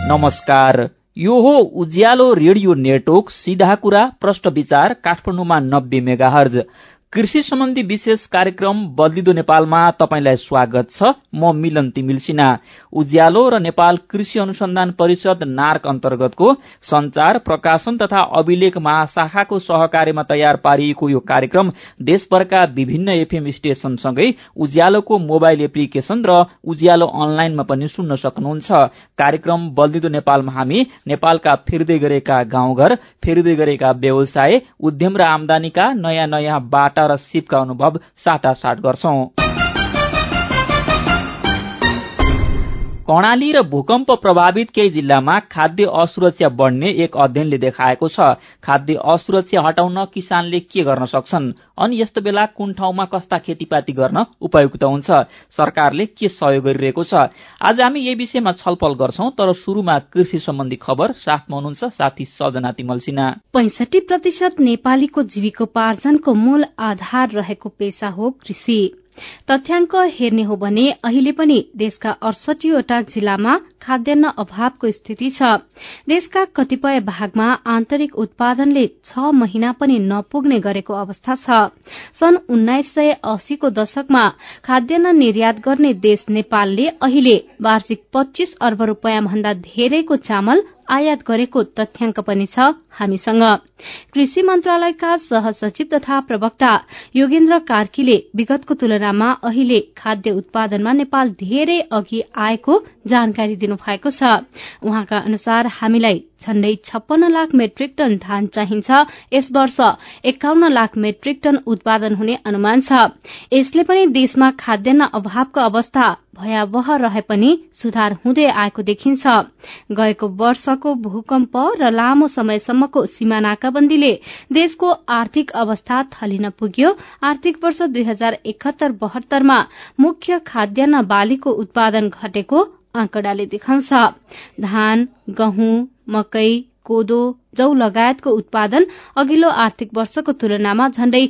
नमस्कार, यो हो उज्यालो रेडियो नेटवर्क सीधा कुरा प्रश्न विचार काठमाडौँमा 90 मेगाहर्ज कृषि सम्बन्धी विशेष कार्यक्रम बदलिदो नेपालमा तपाईंलाई स्वागत छ। म मिलन तिमिल सिन्हा। उज्यालो र नेपाल कृषि अनुसन्धान परिषद नार्क अन्तर्गतको संचार प्रकाशन तथा अभिलेख महाशाखाको सहकार्यमा तयार पारिएको यो कार्यक्रम देशभरका विभिन्न एफएम स्टेशनसँगै उज्यालोको मोबाइल एप्लिकेशन र उज्यालो अनलाइनमा पनि सुन्न सक्नुहुन्छ। कार्यक्रम बदलिदो नेपालमा हामी नेपालका फिर्दै गरेका गाउँघर, फिर्दै गरेका व्यवसाय, उद्यम र आमदानीका नयाँ नयाँ बाटा र सिपका अनुभव साटासाट गर्छौं। कर्णाली र भूकम्प प्रभावित केही जिल्लामा खाद्य असुरक्षा बढ्ने एक अध्ययनले देखाएको छ। खाद्य असुरक्षा हटाउन किसानले के गर्न सक्छन्, अनि यस्तो बेला कुन ठाउँमा कस्ता खेतीपाती गर्न उपयुक्त हुन्छ, सरकारले के सहयोग गरिरहेको छ, आज हामी यही विषयमा छलफल गर्छौं। तर सुरुमा कृषि सम्बन्धी खबर। साथमा हुनुहुन्छ साथी सजना तिमल सिन्हा। 65% नेपालीको जीविकोपार्जनको मूल आधार रहेको पेशा हो कृषि। तथ्याङ्क हेर्ने हो भने अहिले पनि देशका 68वटा जिल्लामा खाद्यान्न अभावको स्थिति छ। देशका कतिपय भागमा आन्तरिक उत्पादनले 6 महिना पनि नपुग्ने गरेको अवस्था छ। सन् 1980 को दशकमा खाद्यान्न निर्यात गर्ने देश नेपालले अहिले वार्षिक 25 अर्ब रुपियाँ भन्दा धेरैको चामल आयात गरेको तथ्याङ्क पनि छ हामीसँग। कृषि मन्त्रालयका सहसचिव तथा प्रवक्ता योगेन्द्र कार्कीले विगतको तुलनामा अहिले खाद्य उत्पादनमा नेपाल धेरै अघि आएको जानकारी दिनुभएको छ। उहाँका अनुसार हामीलाई झण्डै 56 लाख मेट्रिक टन धान चाहिन्छ। यस वर्ष 51 लाख मेट्रिक टन उत्पादन हुने अनुमान छ। यसले पनि देशमा खाद्यान्न अभावको अवस्था भयावह रहे पनि सुधार हुँदै आएको देखिन्छ। गएको वर्षको भूकम्प र लामो समयसम्मको सीमा नाकाबन्दीले देशको आर्थिक अवस्था थलिन पुग्यो। आर्थिक वर्ष 2071-72 मा मुख्य खाद्यान्न बालीको उत्पादन घटेको आँकडाले देखाउँछ। धान, गहुँ, मकै, कोदो, जौ लगायतको उत्पादन अघिल्लो आर्थिक वर्षको तुलनामा झण्डै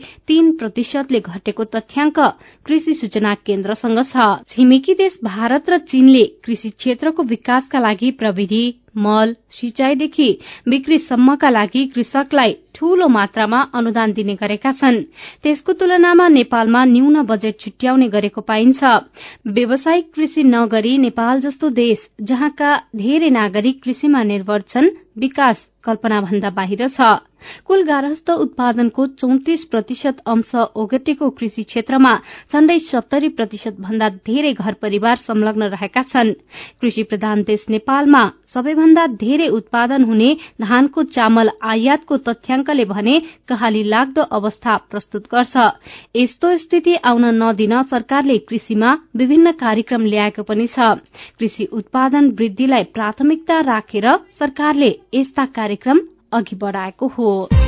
3% घटेको तथ्याङ्क कृषि सूचना केन्द्रसँग छ। छिमेकी देश भारत र चीनले कृषि क्षेत्रको विकासका लागि प्रविधि, मल, सिंचाईदेखि बिक्रीसम्मका लागि कृषकलाई ठूलो मात्रामा अनुदान दिने गरेका छन्। त्यसको तुलनामा नेपालमा न्यून बजेट छुट्याउने गरेको पाइन्छ। व्यावसायिक कृषि नगरी नेपाल जस्तो देश जहाँका धेरै नागरिक कृषिमा निर्भर छन्, विकास कल्पना भन्दा बाहिर छ। कुल गार्हस्थ उत्पादनको 34% अंश ओगटेको कृषि क्षेत्रमा झण्डै 70% भन्दा धेरै घर परिवार संलग्न रहेका छन्। कृषि प्रधान देश नेपालमा सबैभन्दा धेरै उत्पादन हुने धानको चामल आयातको तथ्याङ्कले भने कहाली लाग्दो अवस्था प्रस्तुत गर्छ। यस्तो स्थिति आउन नदिन सरकारले कृषिमा विभिन्न कार्यक्रम ल्याएको पनि छ। कृषि उत्पादन वृद्धिलाई प्राथमिकता राखेर सरकारले यस्ता कार्यक्रम अघि बढ़ाएको हो।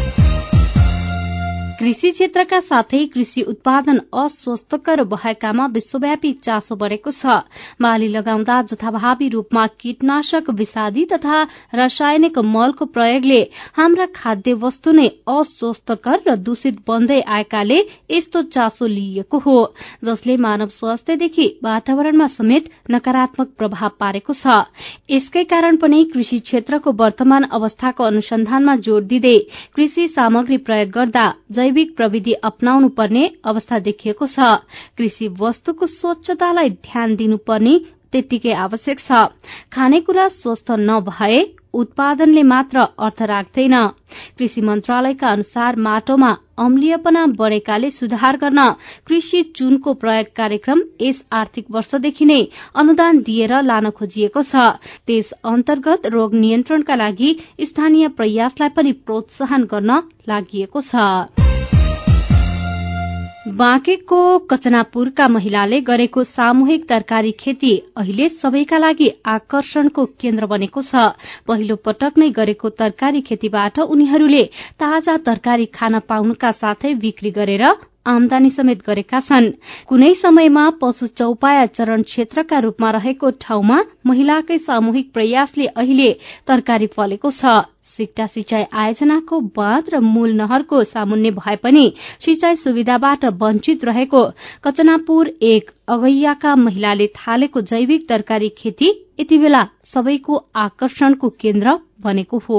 कृषि क्षेत्रका साथै कृषि उत्पादन अस्वस्थकर भएकामा विश्वव्यापी चासो बढ़ेको छ। बाली लगाउँदा जथाभावी रूपमा कीटनाशक, विषादी तथा रासायनिक मलको प्रयोगले हाम्रा खाद्य वस्तु नै अस्वस्थकर र दूषित बन्दै आएकाले यस्तो चासो लिइएको हो, जसले मानव स्वास्थ्यदेखि वातावरणमा समेत नकारात्मक प्रभाव पारेको छ। यसकै कारण पनि कृषि क्षेत्रको वर्तमान अवस्थाको अनुसन्धानमा जोड़ दिँदै कृषि सामग्री प्रयोग गर्दा जैविक प्रविधि अपनाउनु पर्ने अवस्था देखिएको छ। कृषि वस्तुको स्वच्छतालाई ध्यान दिनुपर्ने त्यत्तिकै आवश्यक छ। खानेकुरा स्वस्थ नभए उत्पादनले मात्र अर्थ राख्दैन। कृषि मन्त्रालयका अनुसार माटोमा अम्लीयपना बढ़ेकाले सुधार गर्न कृषि चूनको प्रयोग कार्यक्रम यस आर्थिक वर्षदेखि नै अनुदान दिएर लान खोजिएको छ। त्यस अन्तर्गत रोग नियन्त्रणका लागि स्थानीय प्रयासलाई पनि प्रोत्साहन गर्न लागिएको छ। बाँकेको कचनापुरका महिलाले गरेको सामूहिक तरकारी खेती अहिले सबैका लागि आकर्षणको केन्द्र बनेको छ। पहिलो पटक नै गरेको तरकारी खेतीबाट उनीहरूले ताजा तरकारी खान पाउनुका साथै बिक्री गरेर आमदानी समेत गरेका छन्। कुनै समयमा पशु चौपाया चरण क्षेत्रका रूपमा रहेको ठाउँमा महिलाकै सामूहिक प्रयासले अहिले तरकारी फलेको छ। सिक्टा सिंचाई आयोजनाको बाँध र मूल नहरको सामुन्ने भए पनि सिंचाई सुविधाबाट वञ्चित रहेको कचनापुर एक अगैयाका महिलाले थालेको जैविक तरकारी खेती यति बेला सबैको आकर्षणको केन्द्र बनेको हो।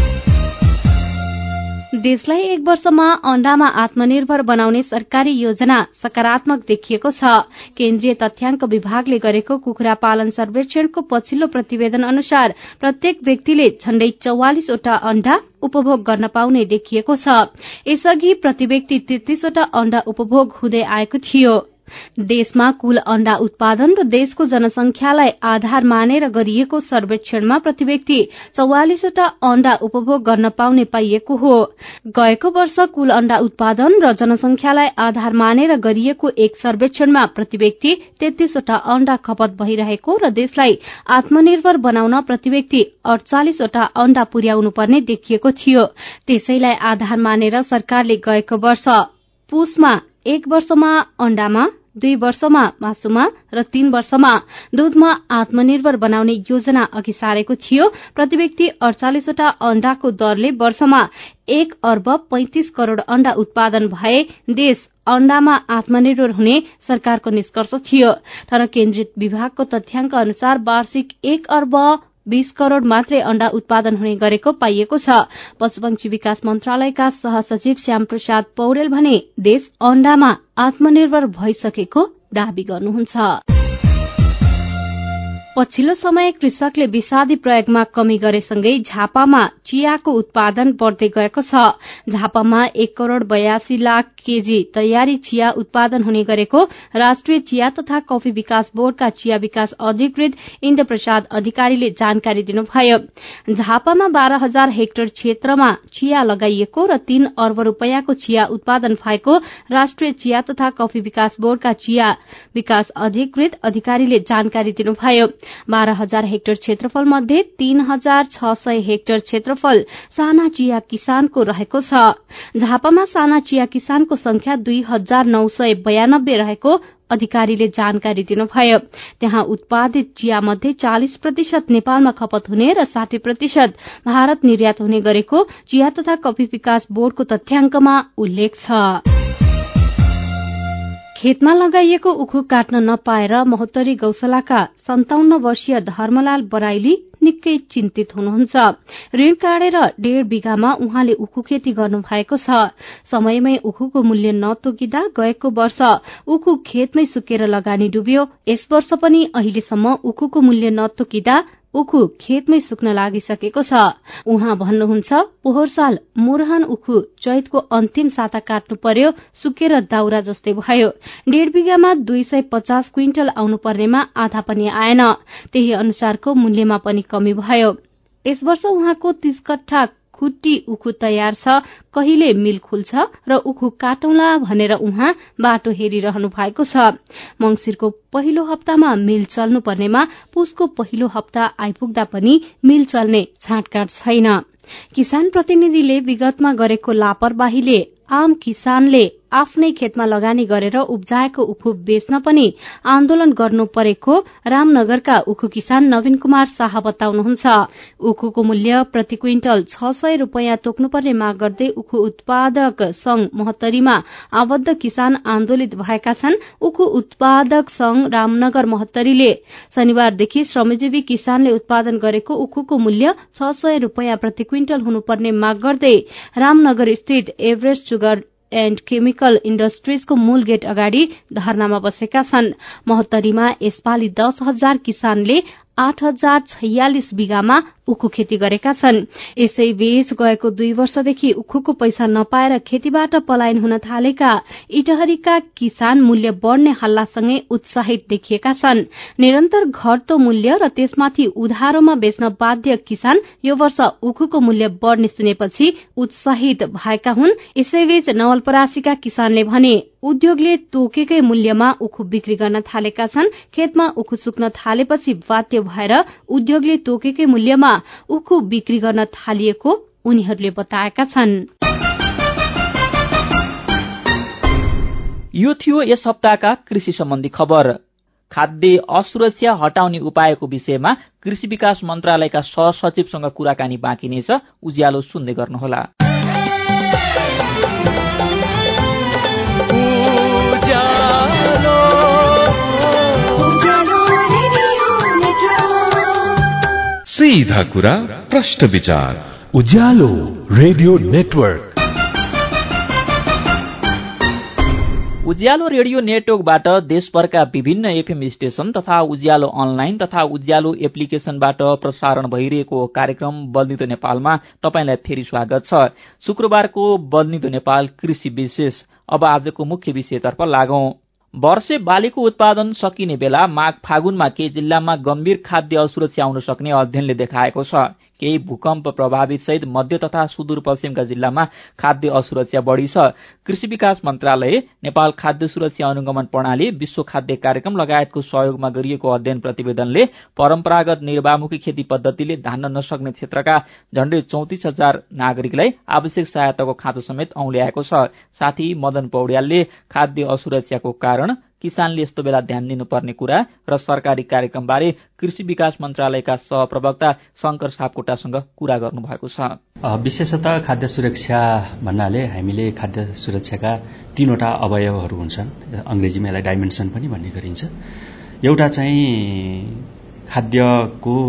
देशलाई 1 वर्षमा अण्डामा आत्मनिर्भर बनाउने सरकारी योजना सकारात्मक देखिएको छ। केन्द्रीय तथ्याङ्क विभागले गरेको कुखुरा पालन सर्वेक्षणको पछिल्लो प्रतिवेदन अनुसार प्रत्येक व्यक्तिले झण्डै 44 वटा अण्डा उपभोग गर्न पाउने देखिएको छ। यसअघि प्रति व्यक्ति 33 वटा अण्डा उपभोग हुँदै आएको थियो। देशमा कुल अण्डा उत्पादन र देशको जनसंख्यालाई आधार मानेर गरिएको सर्वेक्षणमा प्रति व्यक्ति 44 वटा अण्डा उपभोग गर्न पाउने पाइएको हो। गएको वर्ष कुल अण्डा उत्पादन र जनसंख्यालाई आधार मानेर गरिएको एक सर्वेक्षणमा प्रति व्यक्ति 33 वटा अण्डा खपत भइरहेको र देशलाई आत्मनिर्भर बनाउन प्रति व्यक्ति 48 वटा अण्डा पुर्याउनु पर्ने देखिएको थियो। त्यसैलाई आधार मानेर सरकारले गएको वर्ष पुसमा 1 वर्षमा अण्डामा, 2 वर्षमा मासुमा र 3 वर्षमा दूधमा आत्मनिर्भर बनाउने योजना अघि सारेको थियो। प्रति व्यक्ति 48 वटा अण्डाको दरले वर्षमा 1 अर्ब 35 करोड़ अण्डा उत्पादन भए देश अण्डामा आत्मनिर्भर हुने सरकारको निष्कर्ष थियो। तर केन्द्रित विभागको तथ्याङ्क अनुसार वार्षिक 1 अर्ब 20 करोड़ मात्रै अण्डा उत्पादन हुने गरेको पाइएको छ। पशुपक्षी विकास मन्त्रालयका सहसचिव श्याम प्रसाद पौडेल भने देश अण्डामा आत्मनिर्भर भइसकेको दावी गर्नुहुन्छ। पछिल्लो समय कृषकले विषादी प्रयोगमा कमी गरेसँगै झापामा चियाको उत्पादन बढ़दै गएको छ। झापामा 1 करोड़ 82 लाख केजी तयारी चिया उत्पादन हुने गरेको राष्ट्रिय चिया तथा कफी विकास बोर्डका चिया विकास अधिकृत इन्द्र प्रसाद अधिकारीले जानकारी दिनुभयो। झापामा 12,000 हेक्टर क्षेत्रमा चिया लगाइएको र 3 अर्ब रूपियाँको चिया उत्पादन भएको राष्ट्रिय चिया तथा कफी विकास बोर्डका चिया विकास अधिकृत अधिकारीले जानकारी दिनुभयो। 12,000 हेक्टर क्षेत्रफल मध्ये 3,600 हेक्टर क्षेत्रफल साना चिया किसानको रहेको छ। झापामा साना चिया किसानको संख्या 2,992 रहेको अधिकारीले जानकारी दिनुभयो। त्यहाँ उत्पादित चिया मध्ये 40% नेपालमा खपत हुने र 60% भारत निर्यात हुने गरेको चिया तथा कफी विकास बोर्डको तथ्याङ्कमा उल्लेख छ। खेतमा लगाइएको उखु काट्न नपाएर महोत्तरी गौशालाका 57 वर्षीय धर्मलाल बराइली निकै चिन्तित हुनुहुन्छ। ऋण काटेर 1.5 बिघामा उहाँले उखु खेती गर्नु भएको छ। समयमै उखुको मूल्य नतोकिँदा गएको वर्ष उखु खेतमै सुकेर लगानी डुब्यो। यस वर्ष पनि अहिलेसम्म उखुको मूल्य नतोकिँदा उखु खेतमै सुक्न लागिसकेको छ। उहाँ भन्नुहुन्छ, पोहोर साल मुरहन उखु चैतको अन्तिम साता काट्नु पर्यो, सुकेर दाउरा जस्तै भयो। 1.5 बिघामा 250 क्विन्टल आउनु पर्नेमा आधा पनि आएन। त्यही अनुसारको मूल्यमा पनि कमी भयो। यस वर्ष उहाँको 30 कट्ठा खुट्टी उखु तयार छ। कहिले मिल खुल्छ र उखु काटौंला भनेर उहाँ बाटो हेरिरहनु भएको छ। मंगिरको पहिलो हप्तामा मिल चल्नु पर्नेमा पुसको पहिलो हप्ता आइपुग्दा पनि मिल चल्ने छाँटकाँट छैन। किसान प्रतिनिधिले विगतमा गरेको लापरवाहीले आम किसानले आफ्नै खेतमा लगानी गरेर उब्जाएको उखु बेच्न पनि आन्दोलन गर्नु परेको रामनगरका उखु किसान नवीन कुमार शाह बताउनुहुन्छ। उखुको मूल्य प्रति क्विन्टल 600 रूपियाँ तोक्नुपर्ने माग गर्दै उखु उत्पादक संघ महोत्तरीमा आबद्ध किसान आन्दोलित भएका छन्। उखु उत्पादक संघ रामनगर महोत्तरीले शनिबारदेखि श्रमजीवी किसानले उत्पादन गरेको उखुको मूल्य 600 रूपियाँ प्रति क्विन्टल हुनुपर्ने माग गर्दै रामनगर स्थित एभरेस्ट सुगर एण्ड केमिकल इण्डस्ट्रीजको मूल गेट अगाडि धरनामा बसेका छन्। महोत्तरीमा यसपालि 10,000 किसानले 8,046 बिघामा उखु खेती गरेका छन्। यसैबीच गएको 2 वर्षदेखि उखुको पैसा नपाएर खेतीबाट पलायन हुन थालेका इटहरीका किसान मूल्य बढ़ने हल्लासँगै उत्साहित देखिएका छन्। निरन्तर घट्दो मूल्य र त्यसमाथि उधारोमा बेच्न बाध्य किसान यो वर्ष उखुको मूल्य बढ़ने सुनेपछि उत्साहित भएका हुन्। यसैबीच नवलपरासीका किसानले भने उद्योगले तोकेकै मूल्यमा उखु बिक्री गर्न थालेका छन्। खेतमा उखु सुक्न थालेपछि बाध्य भएर उद्योगले तोकेकै मूल्यमा उखु बिक्री गर्न थालिएको उनीहरूले बताएका छन्। यो थियो यस हप्ताका कृषि सम्बन्धी खबर। खाद्य असुरक्षा हटाउने उपायको विषयमा कृषि विकास मन्त्रालयका सहसचिवसँग कुराकानी बाँकी नै छ। उज्यालो सुन्दै गर्नुहोला। सीधा कुरा प्रश्न विचार। Ujyaalo radio network. Ujyaalo radio नेटवर्कबाट देशभरका विभिन्न एफएम स्टेशन तथा उज्यालो अनलाइन तथा उज्यालो एप्लिकेशनबाट प्रसारण भइरहेको कार्यक्रम बल्निदो नेपालमा तपाईंलाई फेरि स्वागत छ। शुक्रबारको बल्निदो नेपाल कृषि विशेष। अब आजको मुख्य विषयतर्फ लागौं। वर्षे बालीको उत्पादन सकिने बेला माघ फागुनमा केही जिल्लामा गम्भीर खाद्य असुरक्षा हुन सक्ने अध्ययनले देखाएको छ। केही भूकम्प प्रभावित सहित मध्य तथा सुदूरपश्चिमका जिल्लामा खाद्य असुरक्षा बढ़ी छ। कृषि विकास मन्त्रालय, नेपाल खाद्य सुरक्षा अनुगमन प्रणाली, विश्व खाद्य कार्यक्रम लगायतको सहयोगमा गरिएको अध्ययन प्रतिवेदनले परम्परागत निर्वाहमुखी खेती पद्धतिले धान्न नसक्ने क्षेत्रका झण्डै 34,000 नागरिकलाई आवश्यक सहायताको खाँचो समेत औंल्याएको छ। साथै मदन पौड्यालले खाद्य असुरक्षाको कारण, किसानले यस्तो बेला ध्यान दिनुपर्ने कुरा र सरकारी कार्यक्रमबारे कृषि विकास मन्त्रालयका सहप्रवक्ता शंकर सापकोटासँग कुरा गर्नुभएको छ। विशेषतः खाद्य सुरक्षा भन्नाले हामीले खाद्य सुरक्षाका 3वटा अवयवहरू हुन्छन्। अंग्रेजीमा यसलाई डाइमेन्सन पनि भन्ने गरिन्छ। एउटा चाहिँ खाद्यको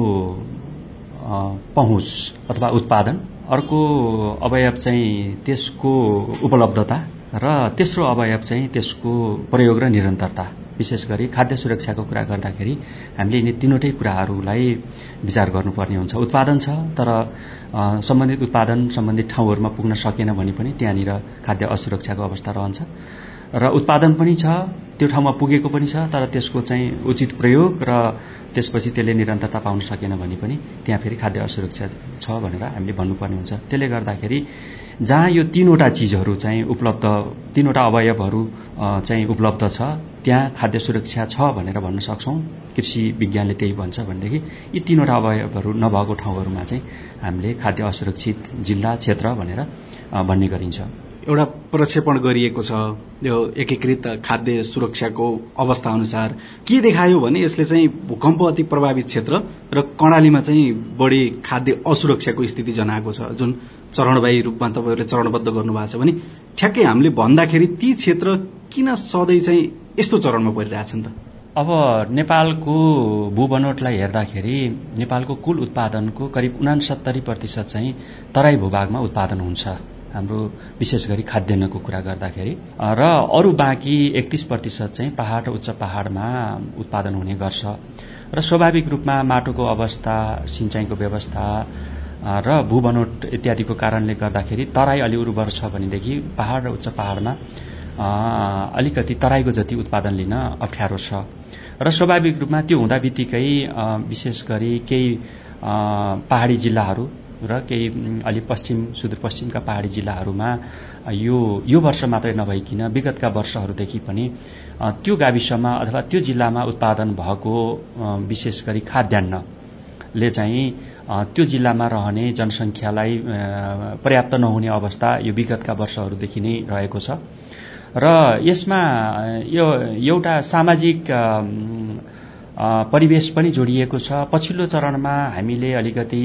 पहुँच अथवा उत्पादन, अर्को अवयव चाहिँ त्यसको उपलब्धता र तेस्रो अवयव चाहिँ त्यसको प्रयोग र निरन्तरता। विशेष गरी खाद्य सुरक्षाको कुरा गर्दाखेरि हामीले यिनी 3वटै कुराहरूलाई विचार गर्नुपर्ने हुन्छ। उत्पादन छ तर सम्बन्धित उत्पादन सम्बन्धित ठाउँहरूमा पुग्न सकेन भने पनि त्यहाँनिर खाद्य असुरक्षाको अवस्था रहन्छ। र उत्पादन पनि छ, त्यो ठाउँमा पुगेको पनि छ, तर त्यसको चाहिँ उचित प्रयोग र त्यसपछि त्यसले निरन्तरता पाउन सकेन भने पनि त्यहाँ फेरि खाद्य असुरक्षा छ भनेर हामीले भन्नुपर्ने हुन्छ। त्यसले गर्दाखेरि जहाँ यो 3वटा चीजहरू चाहिँ उपलब्ध, 3वटा अवयवहरू चाहिँ उपलब्ध छ, त्यहाँ खाद्य सुरक्षा छ भनेर भन्न सक्छौं। कृषि विज्ञानले त्यही भन्छ भनेदेखि यी 3वटा अवयवहरू नभएको ठाउँहरूमा चाहिँ हामीले खाद्य असुरक्षित जिल्ला, क्षेत्र भनेर भन्ने गरिन्छ। एउटा प्रक्षेपण गरिएको छ यो एकीकृत खाद्य सुरक्षाको अवस्था अनुसार। के देखायो भने यसले चाहिँ भूकम्प अति प्रभावित क्षेत्र र कर्णालीमा चाहिँ बढी खाद्य असुरक्षाको स्थिति जनाएको छ, जुन चरणवाही रूपमा तपाईहरुले चरणबद्ध गर्नुभएको छ भने ठ्याक्कै हामीले भन्दाखेरि ती क्षेत्र किन सधैँ चाहिँ यस्तो चरणमा परिरहेछन् त? अब नेपालको भूबनोटलाई हेर्दाखेरि नेपालको कुल उत्पादनको करिब 69% चाहिँ तराई भूभागमा उत्पादन हुन्छ हाम्रो, विशेष गरी खाद्यान्नको कुरा गर्दाखेरि, र अरु बाँकी 31% चाहिँ पहाड र उच्च पहाडमा उत्पादन हुने गर्छ। र स्वाभाविक रूपमा माटोको अवस्था, सिंचाइको व्यवस्था र भूबनोट इत्यादिको कारणले गर्दाखेरि तराई अलि उर्वर छ भनेदेखि पहाड र उच्च पहाडमा अलिकति तराईको जति उत्पादन लिन अप्ठ्यारो छ। र स्वाभाविक रूपमा त्यो हुँदा बित्तिकै विशेष गरी केही पहाडी जिल्लाहरू र केही अलि पश्चिम सुदूरपश्चिमका पहाडी जिल्लाहरूमा यो वर्ष मात्रै नभइकिन विगतका वर्षहरूदेखि पनि त्यो गाविसमा अथवा त्यो जिल्लामा उत्पादन भएको विशेष गरी खाद्यान्नले चाहिँ त्यो जिल्लामा रहने जनसंख्यालाई पर्याप्त नहुने अवस्था यो विगतका वर्षहरूदेखि नै रहेको छ। र यसमा यो एउटा सामाजिक परिवेश पनि जोडिएको छ। पछिल्लो चरणमा हामीले अलिकति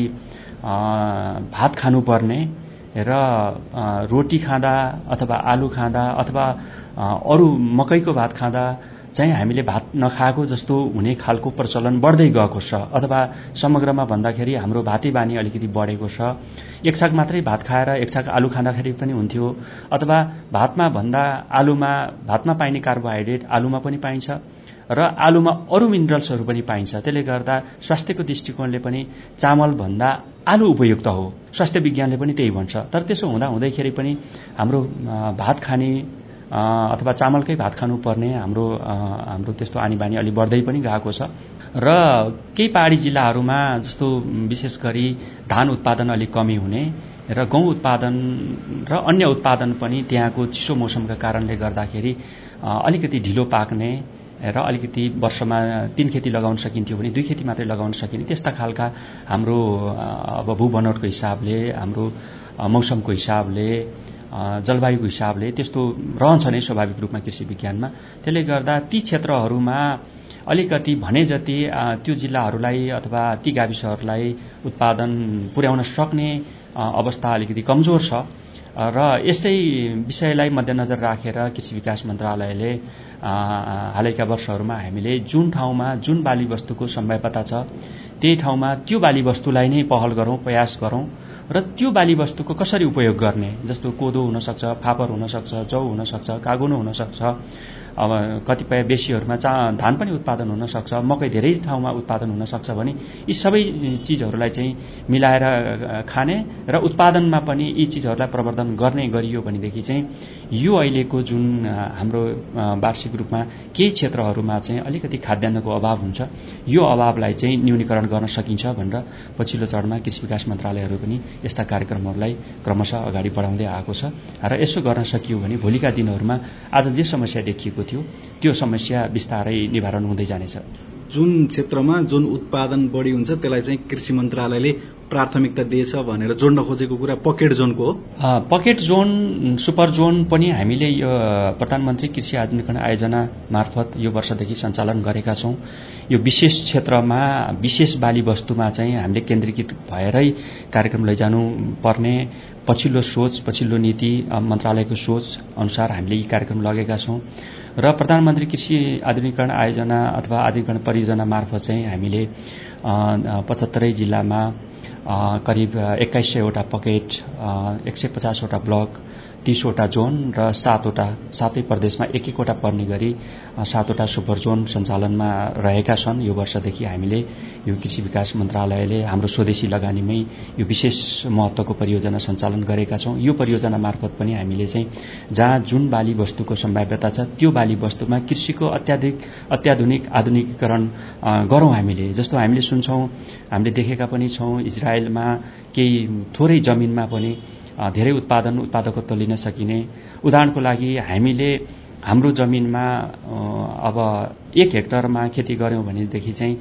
भात खानुपर्ने र रोटी खाँदा अथवा आलु खाँदा अथवा अरु मकैको भात खाँदा चाहिँ हामीले भात नखाएको जस्तो हुने खालको प्रचलन बढ्दै गएको छ, अथवा समग्रमा भन्दाखेरि हाम्रो भाती बानी अलिकति बढेको छ। एक छाक मात्रै भात खाएर एक छाक आलु खाँदाखेरि पनि हुन्थ्यो, अथवा भातमा भन्दा आलुमा, भातमा पाइने कार्बोहाइड्रेट आलुमा पनि पाइन्छ र आलुमा अरु मिनरल्सहरू पनि पाइन्छ। त्यसले गर्दा स्वास्थ्यको दृष्टिकोणले पनि चामल भन्दा आलु उपयुक्त हो, स्वास्थ्य विज्ञानले पनि त्यही भन्छ। तर त्यसो हुँदा हुँदैखेरि पनि हाम्रो भात खाने अथवा चामलकै भात खानु पर्ने हाम्रो त्यस्तो आनी बानी अलि बढ्दै पनि गएको छ। र केही पहाडी जिल्लाहरूमा जस्तो विशेष गरी धान उत्पादन अलि कमी हुने र गहुँ उत्पादन र अन्य उत्पादन पनि त्यहाँको चिसो मौसमका कारणले गर्दाखेरि अलिकति ढिलो पाक्ने र अलिकति वर्षमा 3 खेती लगाउन सकिन्थ्यो भने 2 खेती मात्रै लगाउन सकिने, त्यस्ता खालका हाम्रो अब भूबनोटको हिसाबले, हाम्रो मौसमको हिसाबले, जलवायुको हिसाबले त्यस्तो रहन्छ नै स्वाभाविक रूपमा कृषि विज्ञानमा। त्यसले गर्दा ती क्षेत्रहरूमा अलिकति भने जति त्यो जिल्लाहरूलाई अथवा ती गाविसहरूलाई उत्पादन पुर्याउन सक्ने अवस्था अलिकति कमजोर छ। र यसै विषयलाई मध्यनजर राखेर कृषि विकास मन्त्रालयले हालैका वर्षहरूमा हामीले जुन ठाउँमा जुन बाली वस्तुको सम्भाव्यता छ त्यही ठाउँमा त्यो बाली वस्तुलाई नै पहल गरौँ, प्रयास गरौँ र त्यो बाली वस्तुको कसरी उपयोग गर्ने, जस्तो कोदो हुनसक्छ, फापर हुनसक्छ, जौ हुनसक्छ, कागुनो हुनसक्छ, अब कतिपय बेसीहरूमा धान पनि उत्पादन हुनसक्छ, मकै धेरै ठाउँमा उत्पादन हुनसक्छ भने यी सबै चिजहरूलाई चाहिँ मिलाएर खाने र उत्पादनमा पनि यी चिजहरूलाई प्रवर्धन गर्ने गरियो भनेदेखि चाहिँ यो अहिलेको जुन हाम्रो वार्षिक रूपमा केही क्षेत्रहरूमा चाहिँ अलिकति खाद्यान्नको अभाव हुन्छ, यो अभावलाई चाहिँ न्यूनीकरण गर्न सकिन्छ भनेर पछिल्लो चरणमा कृषि विकास मन्त्रालयहरू पनि यस्ता कार्यक्रमहरूलाई क्रमशः अगाडि बढाउँदै आएको छ र यसो गर्न सकियो भने भोलिका दिनहरूमा आज जे समस्या देखिएको थियो त्यो समस्या बिस्तारै निवारण हुँदै जानेछ। जुन क्षेत्रमा जुन उत्पादन बढी हुन्छ त्यसलाई चाहिँ कृषि मन्त्रालयले प्राथमिकता दिएछ भनेर जोड्न खोजेको कुरा पकेट जोनको हो। पकेट जोन, सुपर जोन पनि हामीले यो प्रधानमन्त्री कृषि आधुनिकीकरण आयोजना मार्फत यो वर्षदेखि सञ्चालन गरेका छौँ। यो विशेष क्षेत्रमा विशेष बाली वस्तुमा चाहिँ हामीले केन्द्रीकृत भएरै कार्यक्रम लैजानु पर्ने पछिल्लो सोच, पछिल्लो नीति मन्त्रालयको सोच अनुसार हामीले यी कार्यक्रम लगेका छौँ र प्रधानमन्त्री कृषि आधुनिकीकरण आयोजना अथवा आधुनिकीकरण परियोजना मार्फत चाहिँ हामीले 75 जिल्लामा करिब 2100वटा पकेट, 150वटा ब्लक, 30वटा जोन र 7 प्रदेशमा एक-एकवटा पर्ने गरी 7वटा सुपर जोन सञ्चालनमा रहेका छन्। यो वर्षदेखि हामीले यो कृषि विकास मन्त्रालयले हाम्रो स्वदेशी लगानीमै यो विशेष महत्त्वको परियोजना सञ्चालन गरेका छौँ। यो परियोजना मार्फत पनि हामीले चाहिँ जहाँ जुन बाली वस्तुको सम्भाव्यता छ त्यो बाली वस्तुमा कृषिको अत्याधुनिक आधुनिकीकरण गरौँ हामीले। जस्तो हामीले सुन्छौँ, हामीले देखेका पनि छौँ, इजरायलमा केही थोरै जमिनमा पनि धेरै उत्पादकत्व लिन सकिने। उदाहरणको लागि हामीले हाम्रो जमिनमा अब 1 हेक्टरमा खेती गर्यौं भनेदेखि चाहिँ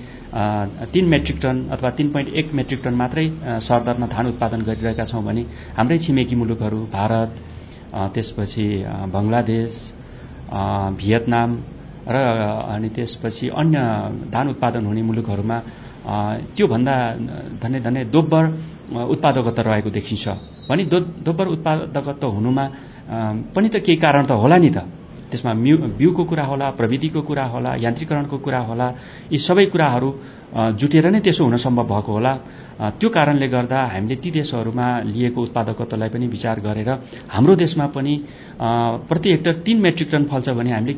3 मेट्रिक टन अथवा 3.1 मेट्रिक टन मात्रै सरदरमा धान उत्पादन गरिरहेका छौं भने हाम्रै छिमेकी मुलुकहरू भारत, त्यसपछि बंगलादेश, भियतनाम र अनि त्यसपछि अन्य धान उत्पादन हुने मुलुकहरूमा त्यो भन्दा धन्य दोब्बर उत्पादकत्व रहेको देखिन्छ। भने दोब्बर उत्पादकत्व हुनुमा पनि त केही कारण त होला नि त। त्यसमा बिउको कुरा होला, प्रविधिको कुरा होला, यान्त्रिकरणको कुरा होला, यी सबै कुराहरू जुटेर नै त्यसो हुन सम्भव भएको होला। त्यो कारणले गर्दा हामीले ती देशहरूमा लिएको उत्पादकत्वलाई पनि विचार गरेर हाम्रो देशमा पनि प्रति हेक्टर 3 मेट्रिक टन फल्छ भने हामीले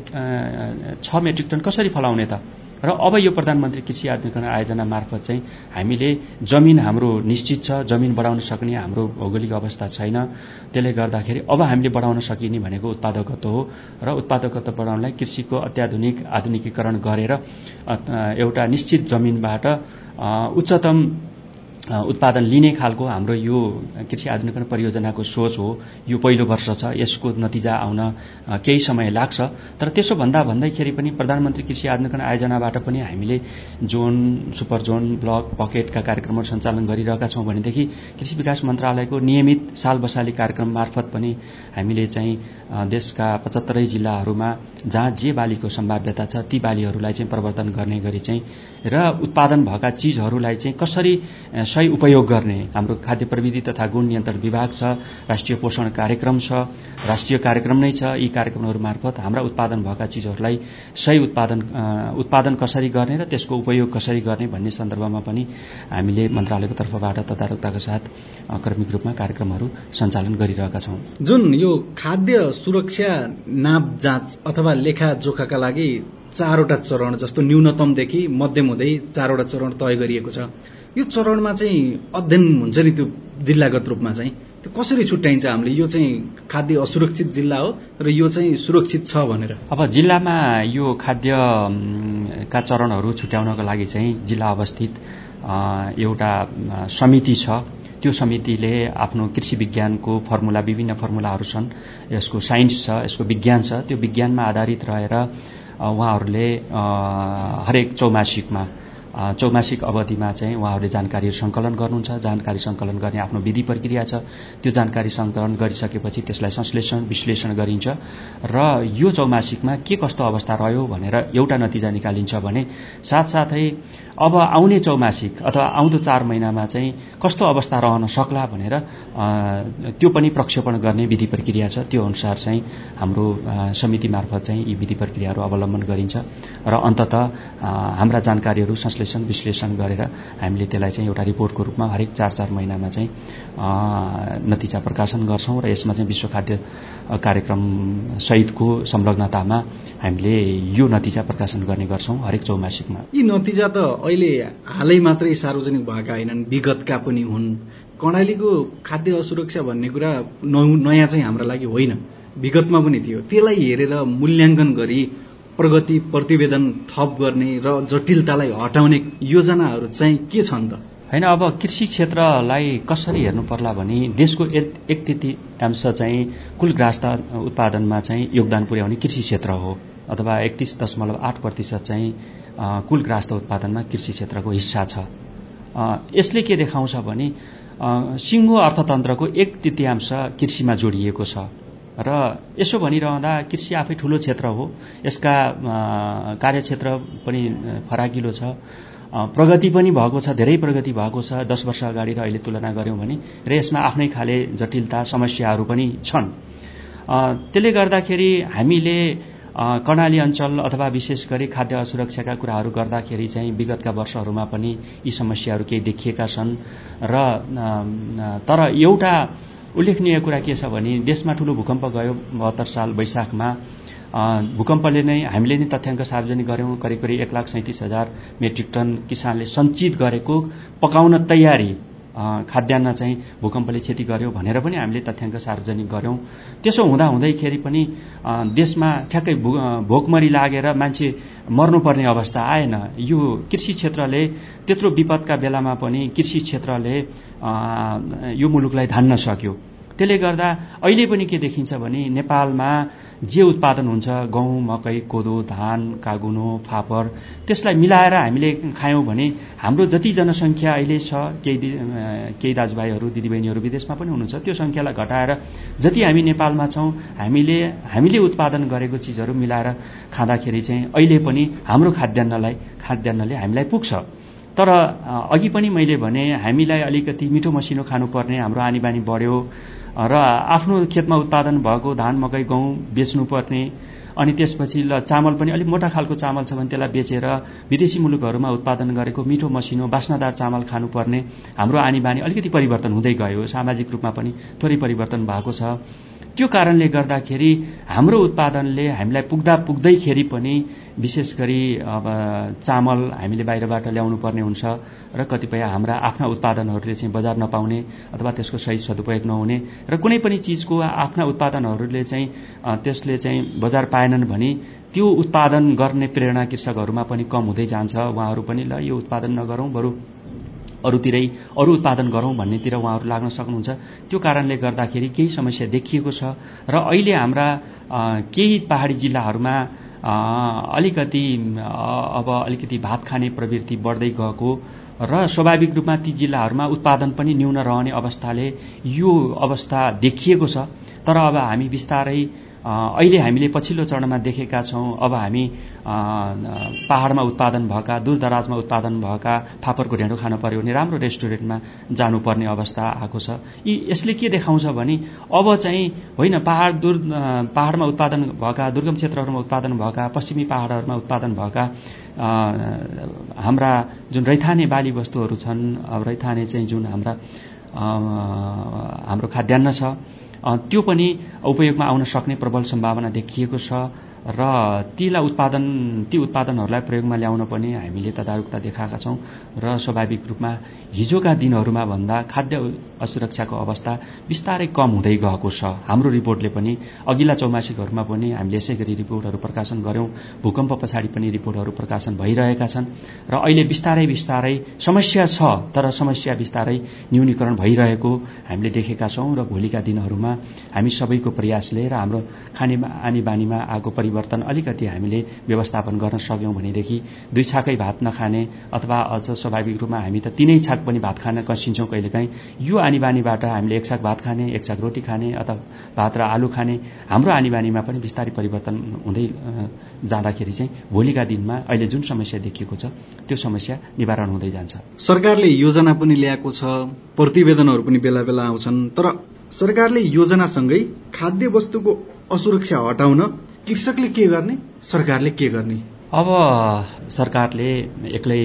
6 मेट्रिक टन कसरी फलाउने त? र अब यो प्रधानमन्त्री कृषि आधुनिकीकरण आयोजना मार्फत चाहिँ हामीले जमिन हाम्रो निश्चित छ, जमिन बढाउन सक्ने हाम्रो भौगोलिक अवस्था छैन। त्यसले गर्दाखेरि अब हामीले बढाउन सकिने भनेको उत्पादकत्व हो र उत्पादकत्व बढाउनलाई कृषिको अत्याधुनिक आधुनिकीकरण गरेर एउटा निश्चित जमिनबाट उच्चतम उत्पादन लिने खालको हाम्रो यो कृषि आधुनिकीकरण परियोजनाको सोच हो। यो पहिलो वर्ष छ, यसको नतिजा आउन केही समय लाग्छ। तर त्यसो भन्दैखेरि पनि प्रधानमन्त्री कृषि आधुनिकीकरण आयोजनाबाट पनि हामीले जोन, सुपर जोन, ब्लक, पकेटका कार्यक्रमहरू सञ्चालन गरिरहेका छौं भनेदेखि कृषि विकास मन्त्रालयको नियमित साल बसाली कार्यक्रम मार्फत पनि हामीले चाहिँ देशका 75 जिल्लाहरूमा जहाँ जे बालीको सम्भाव्यता छ ती बालीहरूलाई चाहिँ प्रवर्धन गर्ने गरी चाहिँ र उत्पादन भएका चीजहरूलाई चाहिँ कसरी सही उपयोग गर्ने। हाम्रो खाद्य प्रविधि तथा गुण नियन्त्रण विभाग छ, राष्ट्रिय पोषण कार्यक्रम छ, राष्ट्रिय कार्यक्रम नै छ। यी कार्यक्रमहरू मार्फत हाम्रा उत्पादन भएका चीजहरूलाई सही उत्पादन कसरी गर्ने र त्यसको उपयोग कसरी गर्ने भन्ने सन्दर्भमा पनि हामीले मन्त्रालयको तर्फबाट तदारुकताका साथ क्रमिक रूपमा कार्यक्रमहरू सञ्चालन गरिरहेका छौं। जुन यो खाद्य सुरक्षा नाप जाँच अथवा लेखाजोखाका लागि 4वटा चरण जस्तो न्यूनतमदेखि मध्यम हुँदै 4वटा चरण तय गरिएको छ। यो चरणमा चाहिँ अध्ययन हुन्छ नि त्यो जिल्लागत रूपमा चाहिँ त्यो कसरी छुट्याइन्छ हामीले यो चाहिँ खाद्य असुरक्षित जिल्ला हो र यो चाहिँ सुरक्षित छ भनेर? अब जिल्लामा यो खाद्यका चरणहरू छुट्याउनको लागि चाहिँ जिल्ला अवस्थित एउटा समिति छ। त्यो समितिले आफ्नो कृषि विज्ञानको फर्मुला, विभिन्न फर्मुलाहरू छन्, यसको साइन्स छ, यसको विज्ञान छ, त्यो विज्ञानमा आधारित रहेर उहाँहरूले हरेक चौमासिकमा चौमासिक अवधिमा चाहिँ उहाँहरूले जानकारीहरू सङ्कलन गर्नुहुन्छ। जानकारी सङ्कलन गर्ने आफ्नो विधि प्रक्रिया छ। त्यो जानकारी सङ्कलन गरिसकेपछि त्यसलाई संश्लेषण विश्लेषण गरिन्छ र यो चौमासिकमा के कस्तो अवस्था रह्यो भनेर एउटा नतिजा निकालिन्छ भने साथसाथै अब आउने चौमासिक अथवा आउँदो 4 महिनामा चाहिँ कस्तो अवस्था रहन सक्ला भनेर त्यो पनि प्रक्षेपण गर्ने विधि प्रक्रिया छ। त्यो अनुसार चाहिँ हाम्रो समिति मार्फत चाहिँ यी विधि प्रक्रियाहरू अवलम्बन गरिन्छ र अन्ततः हाम्रा जानकारीहरू संश्लेषण विश्लेषण गरेर हामीले त्यसलाई चाहिँ एउटा रिपोर्टको रूपमा हरेक 4-4 महिनामा चाहिँ नतिजा प्रकाशन गर्छौं र यसमा चाहिँ विश्व खाद्य कार्यक्रम सहितको संलग्नतामा हामीले यो नतिजा प्रकाशन गर्ने गर्छौं हरेक चौमासिकमा। यी नतिजा त अहिले हालै मात्रै सार्वजनिक भएका हैनन्, विगतका पनि हुन्। कर्णालीको खाद्य असुरक्षा भन्ने कुरा नयाँ चाहिँ हाम्रो लागि होइन, विगतमा पनि थियो। त्यसलाई हेरेर मूल्याङ्कन गरी प्रगति प्रतिवेदन थप गर्ने र जटिलतालाई हटाउने योजनाहरू चाहिँ के छन् त? हैन, अब कृषि क्षेत्रलाई कसरी हेर्नु पर्ला भने देशको 1/3 चाहिँ कुल ग्रास उत्पादनमा चाहिँ योगदान पुर्याउने कृषि क्षेत्र हो, अथवा 31.8% चाहिँ कुल ग्रास उत्पादनमा कृषि क्षेत्रको हिस्सा छ। यसले के देखाउँछ भने सिङ्गो अर्थतन्त्रको 1/3 कृषिमा जोडिएको छ र यसो भनिरहँदा कृषि आफै ठूलो क्षेत्र हो, यसका कार्यक्षेत्र पनि फराकिलो छ, प्रगति पनि भएको छ, धेरै प्रगति भएको छ 10 वर्ष अगाडि र अहिले तुलना गर्यौं भने, र यसमा आफ्नै खाले जटिलता समस्याहरू पनि छन्। त्यसले गर्दाखेरि हामीले कर्णाली अञ्चल अथवा विशेष गरी खाद्य असुरक्षाका कुराहरू गर्दाखेरि चाहिँ विगतका वर्षहरूमा पनि यी समस्याहरू केही देखिएका छन् र तर एउटा उल्लेखनीय कुरा के छ भने देशमा ठूलो भूकम्प गयो 72 साल वैशाखमा। भूकम्पले नै हामीले नै तथ्याङ्क सार्वजनिक गर्यौं, करिब 1,37,000 मेट्रिक टन किसानले सञ्चित गरेको पकाउन तयारी खाद्यान्न चाहिँ भूकम्पले क्षति गर्यो भनेर पनि हामीले तथ्याङ्क सार्वजनिक गर्यौं। त्यसो हुँदाहुँदैखेरि पनि देशमा ठ्याक्कै भोकमरी लागेर मान्छे मर्नुपर्ने अवस्था आएन। यो कृषि क्षेत्रले त्यत्रो विपदका बेलामा पनि कृषि क्षेत्रले यो मुलुकलाई धान्न सक्यो। त्यसले गर्दा अहिले पनि के देखिन्छ भने नेपालमा जे उत्पादन हुन्छ गहुँ, मकै, कोदो, धान, कागुनो, फापर, त्यसलाई मिलाएर हामीले खायौं भने हाम्रो जति जनसङ्ख्या अहिले छ, केही दाजुभाइहरू दिदीबहिनीहरू विदेशमा पनि हुनुहुन्छ, त्यो संख्यालाई घटाएर जति हामी नेपालमा छौं हामीले उत्पादन गरेको चीजहरू मिलाएर खाँदाखेरि चाहिँ अहिले पनि हाम्रो खाद्यान्नले हामीलाई पुग्छ। तर अघि पनि मैले भने हामीलाई अलिकति मिठो मसिनो खानुपर्ने हाम्रो आनी बानी बढ्यो र आफ्नो खेतमा उत्पादन भएको धान, मकै, गहुँ बेच्नुपर्ने, अनि त्यसपछि चामल पनि अलिक मोटा खालको चामल छ भने त्यसलाई बेचेर विदेशी मुलुकहरूमा उत्पादन गरेको मिठो मसिनो बास्नादार चामल खानुपर्ने हाम्रो आनी बानी अलिकति परिवर्तन हुँदै गयो। सामाजिक रूपमा पनि थोरै परिवर्तन भएको छ। त्यो कारणले गर्दाखेरि हाम्रो उत्पादनले हामीलाई पुग्दैखेरि पनि विशेष गरी अब चामल हामीले बाहिरबाट ल्याउनु पर्ने हुन्छ र कतिपय हाम्रा आफ्ना उत्पादनहरूले चाहिँ बजार नपाउने अथवा त्यसको सही सदुपयोग नहुने र कुनै पनि चीजको आफ्ना उत्पादनहरूले चाहिँ त्यसले चाहिँ बजार पाएनन् भने त्यो उत्पादन गर्ने प्रेरणा कृषकहरूमा पनि कम हुँदै जान्छ। उहाँहरू पनि ल यो उत्पादन नगरौं, बरु अरू उत्पादन गरौं भन्नेतिर उहाँहरू लाग्न सक्नुहुन्छ। त्यो कारणले गर्दाखेरि केही समस्या देखिएको छ र अहिले हाम्रा केही पहाडी जिल्लाहरूमा अलिकति भात खाने प्रवृत्ति बढ्दै गएको र स्वाभाविक रूपमा ती जिल्लाहरूमा उत्पादन पनि न्यून रहने अवस्थाले यो अवस्था देखिएको छ। तर अब हामी बिस्तारै अहिले हामीले पछिल्लो चरणमा देखेका छौं, अब हामी पहाडमा उत्पादन भएका, दूरदराजमा उत्पादन भएका फापरको ढेँडो खान पर्यो भने राम्रो रेस्टुरेन्टमा जानुपर्ने अवस्था आएको छ। यसले के देखाउँछ भने अब चाहिँ होइन, पहाडमा उत्पादन भएका, दुर्गम क्षेत्रहरूमा उत्पादन भएका, पश्चिमी पहाडहरूमा उत्पादन भएका हाम्रा जुन रैथाने बाली वस्तुहरू छन्, अब रैथाने चाहिँ जुन हाम्रो खाद्यान्न छ त्यो पनि उपयोगमा आउन सक्ने प्रबल सम्भावना देखिएको छ र ती उत्पादनहरूलाई प्रयोगमा ल्याउन पनि हामीले तदारुकता देखाएका छौं र स्वाभाविक रूपमा हिजोका दिनहरूमा भन्दा खाद्य असुरक्षाको अवस्था बिस्तारै कम हुँदै गएको छ। हाम्रो रिपोर्टले पनि अघिल्ला चौमासिकहरूमा पनि हामीले यसै गरी रिपोर्टहरू प्रकाशन गर्यौं। भूकम्प पछाडि पनि रिपोर्टहरू प्रकाशन भइरहेका छन् र अहिले बिस्तारै समस्या छ, तर समस्या बिस्तारै न्यूनीकरण भइरहेको हामीले देखेका छौं र भोलिका दिनहरूमा हामी सबैको प्रयासले र हाम्रो आनी बानीमा आएको परिवर्तन परिवर्तन अलिकति हामीले व्यवस्थापन गर्न सक्यौं भनेदेखि 2 छाकै भात नखाने अथवा अझ स्वाभाविक रूपमा हामी त 3 छाक पनि भात खान कसिन्छौं कहिलेकाहीँ, यो आनीबानीबाट हामीले 1 छाक भात खाने, 1 छाक रोटी खाने अथवा भात र आलु खाने हाम्रो आनीबानीमा पनि बिस्तारै परिवर्तन हुँदै जाँदाखेरि चाहिँ भोलिका दिनमा अहिले जुन समस्या देखिएको छ त्यो समस्या निवारण हुँदै जान्छ। सरकारले योजना पनि ल्याएको छ, प्रतिवेदनहरू पनि बेला बेला आउँछन्, तर सरकारले योजनासँगै खाद्य वस्तुको असुरक्षा हटाउन कृषकले के गर्ने, सरकारले के गर्ने? अब सरकारले एक्लै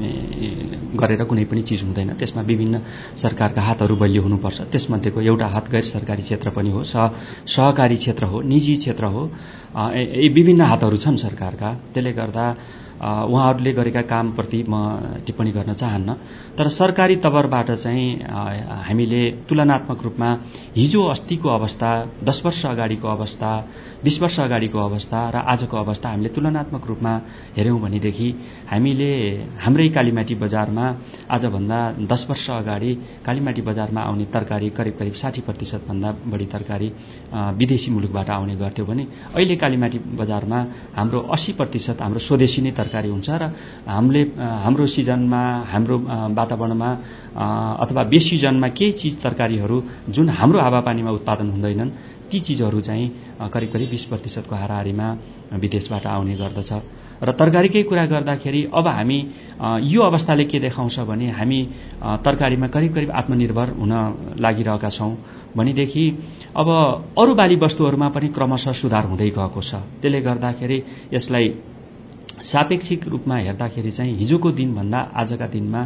गरेर कुनै पनि चिज हुँदैन, त्यसमा विभिन्न सरकारका हातहरू बलियो हुनुपर्छ। त्यसमध्येको एउटा हात गैर सरकारी क्षेत्र पनि हो, सहकारी क्षेत्र हो, निजी क्षेत्र हो, यी विभिन्न हातहरू छन् सरकारका। त्यसले गर्दा उहाँहरूले गरेका कामप्रति म टिप्पणी गर्न चाहन्न, तर सरकारी तवरबाट चाहिँ हामीले तुलनात्मक रूपमा हिजो अस्तिको अवस्था, 10 वर्ष अगाडिको अवस्था, 20 वर्ष अगाडिको अवस्था र आजको अवस्था हामीले तुलनात्मक रूपमा हेर्यौं भनेदेखि हामीले हाम्रै कालीमाटी बजारमा आजभन्दा 10 वर्ष अगाडि कालीमाटी बजारमा आउने तरकारी करिब 60% भन्दा बढी तरकारी विदेशी मुलुकबाट आउने गर्थ्यो भने अहिले कालीमाटी बजारमा हाम्रो 80% हाम्रो स्वदेशी नै तरकारी हुन्छ र हाम्रो सिजनमा, हाम्रो वातावरणमा अथवा बेसिजनमा केही चीज तरकारीहरू जुन हाम्रो हावापानीमा उत्पादन हुँदैनन् ती चीजहरू चाहिँ करिब 20% को हाराहारीमा विदेशबाट आउने गर्दछ। र तरकारीकै कुरा गर्दाखेरि अब हामी यो अवस्थाले के देखाउँछ भने हामी तरकारीमा करिब आत्मनिर्भर हुन लागिरहेका छौं भनेदेखि अब अरू बाली वस्तुहरूमा पनि क्रमशः सुधार हुँदै गएको छ। त्यसले गर्दाखेरि यसलाई सापेक्षिक रूपमा हेर्दाखेरि चाहिँ हिजोको दिनभन्दा आजका दिनमा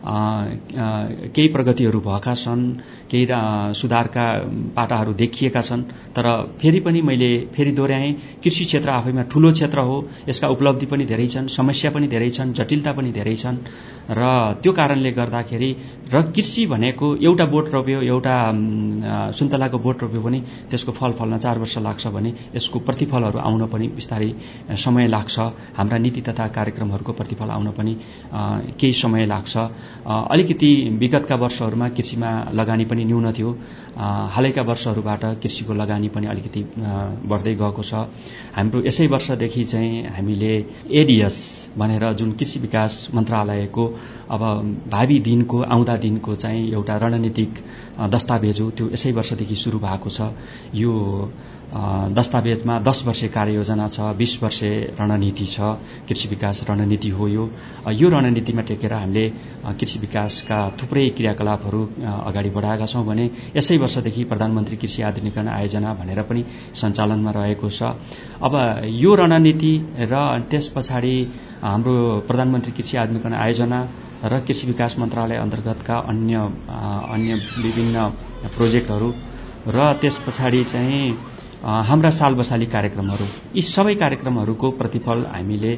केही प्रगतिहरू भएका छन्, केही सुधारका पाटाहरू देखिएका छन्, तर फेरि पनि मैले दोहोर्याएँ, कृषि क्षेत्र आफैमा ठूलो क्षेत्र हो, यसका उपलब्धि पनि धेरै छन्, समस्या पनि धेरै छन्, जटिलता पनि धेरै छन् र त्यो कारणले गर्दाखेरि र कृषि भनेको एउटा बोट रोप्यो, एउटा सुन्तलाको बोट रोप्यो भने त्यसको फल फल्न 4 वर्ष लाग्छ भने यसको प्रतिफलहरू आउन पनि बिस्तारै समय लाग्छ। हाम्रा नीति तथा कार्यक्रमहरूको प्रतिफल आउन पनि केही समय लाग्छ। अलिकति विगतका वर्षहरूमा कृषिमा लगानी पनि न्यून थियो, हालैका वर्षहरूबाट कृषिको लगानी पनि अलिकति बढ्दै गएको छ। हाम्रो यसै वर्षदेखि चाहिँ हामीले एडीएस भनेर जुन कृषि विकास मन्त्रालयको अब भावी दिनको आउँदा दिनको चाहिँ एउटा रणनीतिक दस्तावेज हो, त्यो यसै वर्षदेखि सुरु भएको छ। यो दस्तावेजमा 10 वर्षे कार्ययोजना छ, 20 वर्षे रणनीति छ, कृषि विकास रणनीति हो। यो रणनीतिमा टेकेर हामीले कृषि विकासका थुप्रै क्रियाकलापहरू अगाडि बढाएका छौं भने यसै वर्षदेखि प्रधानमन्त्री कृषि आधुनिकीकरण आयोजना भनेर पनि सञ्चालनमा रहेको छ। अब यो रणनीति र त्यस पछाडि हाम्रो प्रधानमन्त्री कृषि आधुनिकीकरण आयोजना र कृषि विकास मन्त्रालय अन्तर्गतका अन्य विभिन्न प्रोजेक्टहरू र त्यस पछाडि चाहिँ हाम्रा सालबसाली कार्यक्रमहरू, यी सबै कार्यक्रमहरूको प्रतिफल हामीले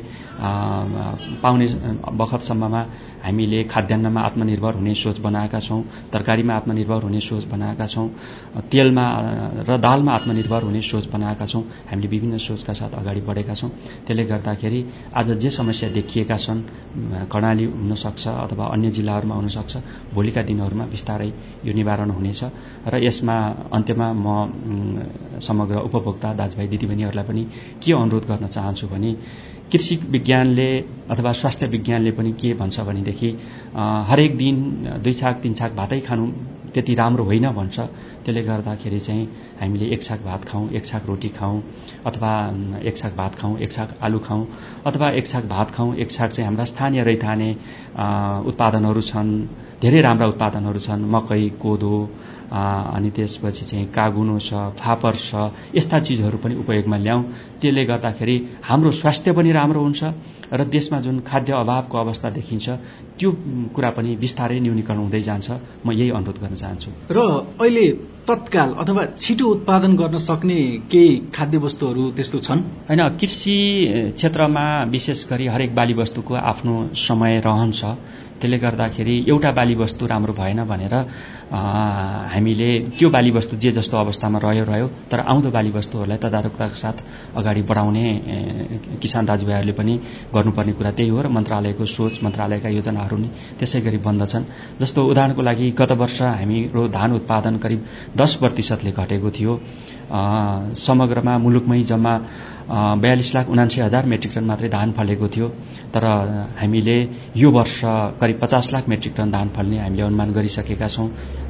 पाउने बखतसम्ममा हामीले खाद्यान्नमा आत्मनिर्भर हुने सोच बनाएका छौं, तरकारीमा आत्मनिर्भर हुने सोच बनाएका छौं, तेलमा र दालमा आत्मनिर्भर हुने सोच बनाएका छौं। हामीले विभिन्न सोचका साथ अगाडि बढेका छौं। त्यसले गर्दाखेरि आज जे समस्या देखिएका छन्, कर्णाली हुन सक्छ अथवा अन्य जिल्लाहरूमा हुन सक्छ, भोलिका दिनहरूमा बिस्तारै यो निवारण हुनेछ र यसमा अन्त्यमा म समग्र उपभोक्ता दाजुभाइ दिदीबहिनीहरूलाई पनि के अनुरोध गर्न चाहन्छु भने कृषि विज्ञानले अथवा स्वास्थ्य विज्ञानले पनि के भन्छ भनेदेखि हरेक दिन 2 छाक 3 छाक भातै खानु त्यति राम्रो होइन भन्छ। त्यसले गर्दाखेरि चाहिँ हामीले 1 छाक भात खाउँ, 1 छाक रोटी खाउँ अथवा 1 छाक भात खाउँ, 1 छाक आलु खाउँ अथवा 1 छाक भात खाउँ, 1 छाक चाहिँ हाम्रा स्थानीय रैथाने उत्पादनहरू छन्, धेरै राम्रा उत्पादनहरू छन्, मकै, कोदो अनि त्यसपछि चाहिँ कागुनो छ, फापर छ, यस्ता चीजहरू पनि उपयोगमा ल्याउँ। त्यसले गर्दाखेरि हाम्रो स्वास्थ्य पनि राम्रो हुन्छ र देशमा जुन खाद्य अभावको अवस्था देखिन्छ त्यो कुरा पनि बिस्तारै न्यूनीकरण हुँदै जान्छ। म यही अनुरोध गर्न चाहन्छु। र अहिले तत्काल अथवा छिटो उत्पादन गर्न सक्ने केही खाद्य वस्तुहरू त्यस्तो छन्? हैन, कृषि क्षेत्रमा विशेष गरी हरेक बाली वस्तुको आफ्नो समय रहन्छ। त्यसले गर्दाखेरि एउटा बाली वस्तु राम्रो भएन भनेर हामीले त्यो बाली वस्तु जे जस्तो अवस्थामा रह्यो, तर आउँदो बाली वस्तुहरूलाई तदारुकताका साथ अगाडि बढाउने किसान दाजुभाइहरूले पनि गर्नुपर्ने कुरा त्यही हो र मन्त्रालयको सोच, मन्त्रालयका योजनाहरू नि त्यसै गरी बन्दछन्। जस्तो उदाहरणको लागि गत वर्ष हाम्रो धान उत्पादन करिब 10% घटेको थियो। समग्रमा मुलुकमै जम्मा 42,79,000 मेट्रिक टन मात्रै धान फलेको थियो। तर हामीले यो वर्ष करिब 50 लाख मेट्रिक टन धान फल्ने हामीले अनुमान गरिसकेका छौँ।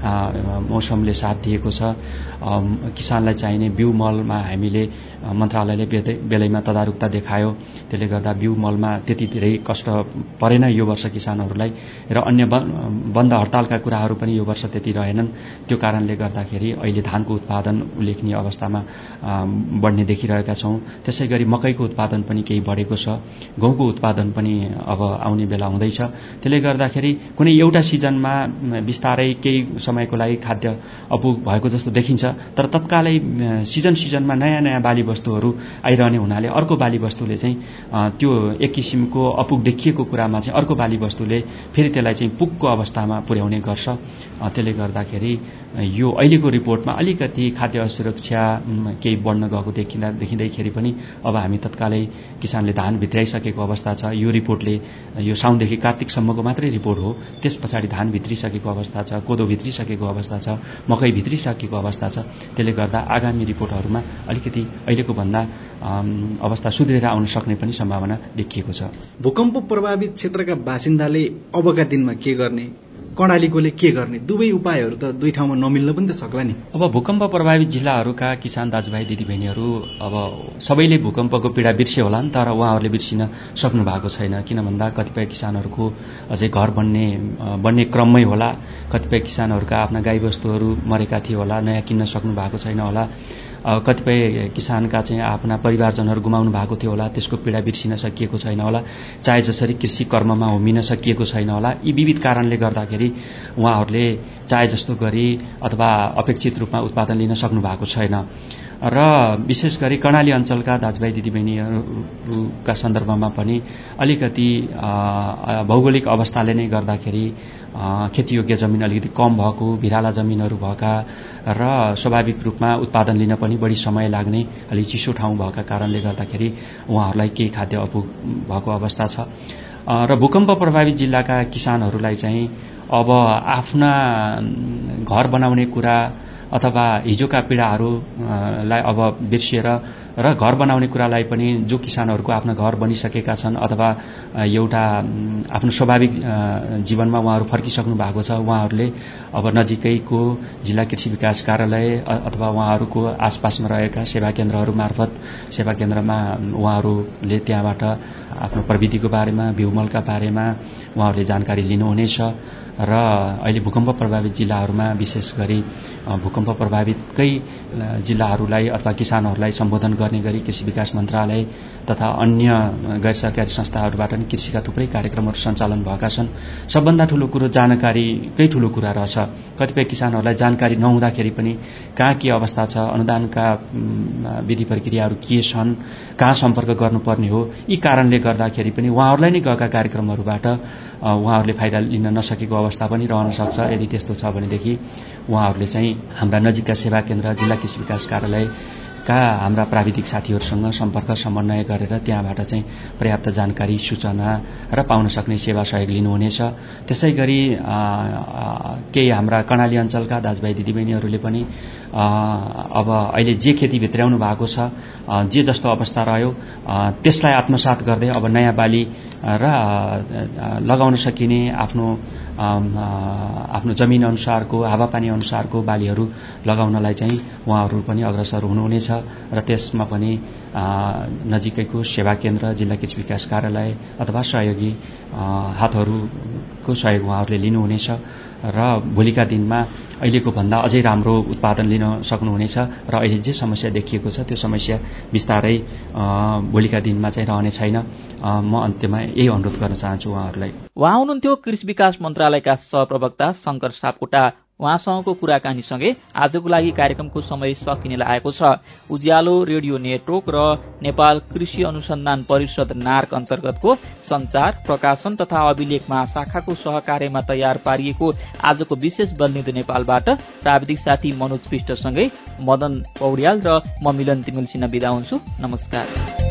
मौसमले साथ दिएको छ। किसानलाई चाहिने बिउ मलमा हामीले मन्त्रालयले बेलैमा तदारुकता देखायो। त्यसले गर्दा बिउ मलमा त्यति धेरै कष्ट परेन यो वर्ष किसानहरूलाई र अन्य बन्द हडतालका कुराहरू पनि यो वर्ष त्यति रहेनन्। त्यो कारणले गर्दाखेरि अहिले धानको उत्पादन उल्लेखनीय अवस्थामा बढ्ने देखिरहेका छौँ। त्यसै गरी मकैको उत्पादन पनि केही बढेको छ। गहुँको उत्पादन पनि अब आउने बेला हुँदैछ। त्यसले गर्दाखेरि कुनै एउटा सिजनमा बिस्तारै केही समयको लागि खाद्य अपुग भएको जस्तो देखिन्छ। तर तत्कालै सिजनमा नयाँ बाली वस्तुहरू आइरहने हुनाले अर्को बाली वस्तुले चाहिँ त्यो एक किसिमको अपुग देखिएको कुरामा चाहिँ अर्को बाली वस्तुले फेरि त्यसलाई चाहिँ पुगको अवस्थामा पुर्याउने गर्छ। त्यसले गर्दाखेरि यो अहिलेको रिपोर्टमा अलिकति खाद्य असुरक्षा केही बढ्न गएको देखिँदैखेरि पनि अब हामी तत्कालै किसानले धान भित्राइसकेको अवस्था छ। यो रिपोर्टले यो साउनदेखि कार्तिकसम्मको मात्रै रिपोर्ट हो। त्यस पछाडि धान भित्रिसकेको अवस्था छ, कोदो भित्रिसकेको अवस्था छ, मकै भित्रिसकेको अवस्था छ। त्यसले गर्दा आगामी रिपोर्टहरूमा अलिकति अहिलेको भन्दा अवस्था सुध्रेर आउन सक्ने पनि सम्भावना देखिएको छ। भूकम्प प्रभावित क्षेत्रका बासिन्दाले अबका दिनमा के गर्ने, कर्णालीकोले के गर्ने, दुवै उपायहरू त दुई ठाउँमा नमिल्न पनि त सक्ला नि। अब भूकम्प प्रभावित जिल्लाहरूका किसान दाजुभाइ दिदीबहिनीहरू अब सबैले भूकम्पको पीडा बिर्से होलान्, तर उहाँहरूले बिर्सिन सक्नु भएको छैन। किन भन्दा कतिपय किसानहरूको अझै घर बन्ने क्रममै होला, कतिपय किसानहरूका आफ्ना गाईबस्तुहरू मरेका थिए होला, नयाँ किन्न सक्नु भएको छैन होला, कतिपय किसानका चाहिँ आफ्ना परिवारजनहरू गुमाउनु भएको थियो होला, त्यसको पीडा बिर्सिन सकिएको छैन होला, चाहे जसरी कृषि कर्ममा होमिन सकिएको छैन होला। यी विविध कारणले गर्दाखेरि उहाँहरूले चाहे जस्तो गरी अथवा अपेक्षित रूपमा उत्पादन लिन सक्नु भएको छैन। र विशेष गरी कर्णाली अञ्चलका दाजुभाइ दिदीबहिनीहरूका सन्दर्भमा पनि अलिकति भौगोलिक अवस्थाले नै गर्दाखेरि खेतीयोग्य जमिन अलिकति कम भएको, भिराला जमिनहरू भएका र स्वाभाविक रूपमा उत्पादन लिन पनि बढी समय लाग्ने अलि चिसो ठाउँ भएका कारणले गर्दाखेरि उहाँहरूलाई केही खाद्य अपुग भएको अवस्था छ। र भूकम्प प्रभावित जिल्लाका किसानहरूलाई चाहिँ अब आफ्ना घर बनाउने कुरा अथवा हिजोका पीडाहरूलाई अब बिर्सिएर र घर बनाउने कुरालाई पनि जो किसानहरूको आफ्ना घर बनिसकेका छन् अथवा एउटा आफ्नो स्वाभाविक जीवनमा उहाँहरू फर्किसक्नु भएको छ, उहाँहरूले अब नजिकैको जिल्ला कृषि विकास कार्यालय अथवा उहाँहरूको आसपासमा रहेका सेवा केन्द्रहरू मार्फत सेवा केन्द्रमा उहाँहरूले त्यहाँबाट आफ्नो प्रविधिको बारेमा, बिउमलका बारेमा उहाँहरूले जानकारी लिनुहुनेछ। र अहिले भूकम्प प्रभावित जिल्लाहरूमा विशेष गरी भूकम्प प्रभावितकै जिल्लाहरूलाई अथवा किसानहरूलाई सम्बोधन गर्ने गरी कृषि विकास मन्त्रालय तथा अन्य गैर सरकारी संस्थाहरूबाट पनि कृषिका थुप्रै कार्यक्रमहरू सञ्चालन भएका छन्। सबभन्दा ठूलो कुरो जानकारीकै ठूलो कुरा रहेछ। कतिपय किसानहरूलाई जानकारी नहुँदाखेरि पनि कहाँ के अवस्था छ, अनुदानका विधि प्रक्रियाहरू के छन्, कहाँ सम्पर्क गर्नुपर्ने हो, यी कारणले गर्दाखेरि पनि उहाँहरूलाई नै गएका कार्यक्रमहरूबाट उहाँहरूले फाइदा लिन नसकेको अवस्था पनि रहन सक्छ। यदि त्यस्तो छ भनेदेखि उहाँहरूले चाहिँ हाम्रा नजिकका सेवा केन्द्र, जिल्ला कृषि विकास कार्यालयका हाम्रा प्राविधिक साथीहरूसँग सम्पर्क समन्वय गरेर त्यहाँबाट चाहिँ पर्याप्त जानकारी, सूचना र पाउन सक्ने सेवा सहयोग लिनुहुनेछ। त्यसै गरी केही हाम्रा कर्णाली अञ्चलका दाजुभाइ दिदीबहिनीहरूले पनि अब अहिले जे खेती भित्राउनु भएको छ, जे जस्तो अवस्था रह्यो त्यसलाई आत्मसात गर्दै अब नयाँ बाली र लगाउन सकिने आफ्नो जमिन अनुसारको, हावापानी अनुसारको बालीहरू लगाउनलाई चाहिँ उहाँहरू पनि अग्रसर हुनुहुनेछ। र त्यसमा पनि नजिकैको सेवा केन्द्र, जिल्ला कृषि विकास कार्यालय अथवा सहयोगी हातहरूको सहयोग उहाँहरूले लिनुहुनेछ र भोलिका दिनमा अहिलेको भन्दा अझै राम्रो उत्पादन लिन सक्नुहुनेछ। र अहिले जे समस्या देखिएको छ त्यो समस्या बिस्तारै भोलिका दिनमा चाहिँ रहने छैन। म अन्त्यमा यही अनुरोध गर्न चाहन्छु उहाँहरूलाई। उहाँ हुनुहुन्थ्यो कृषि विकास मन्त्रालयका सहप्रवक्ता शंकर सापकोटा। उहाँसँगको कुराकानीसँगै आजको लागि कार्यक्रमको समय सकिने लागेको छ। उज्यालो रेडियो नेटवर्क र नेपाल कृषि अनुसन्धान परिषद नार्क अन्तर्गतको संचार, प्रकाशन तथा अभिलेख महाशाखाको सहकार्यमा तयार पारिएको आजको विशेष बल्निदो नेपालबाट प्राविधिक साथी मनोज पृष्ठसँगै मदन पौड्याल र म मिलन तिमिल सिन्हा बिदा हुन्छु। नमस्कार।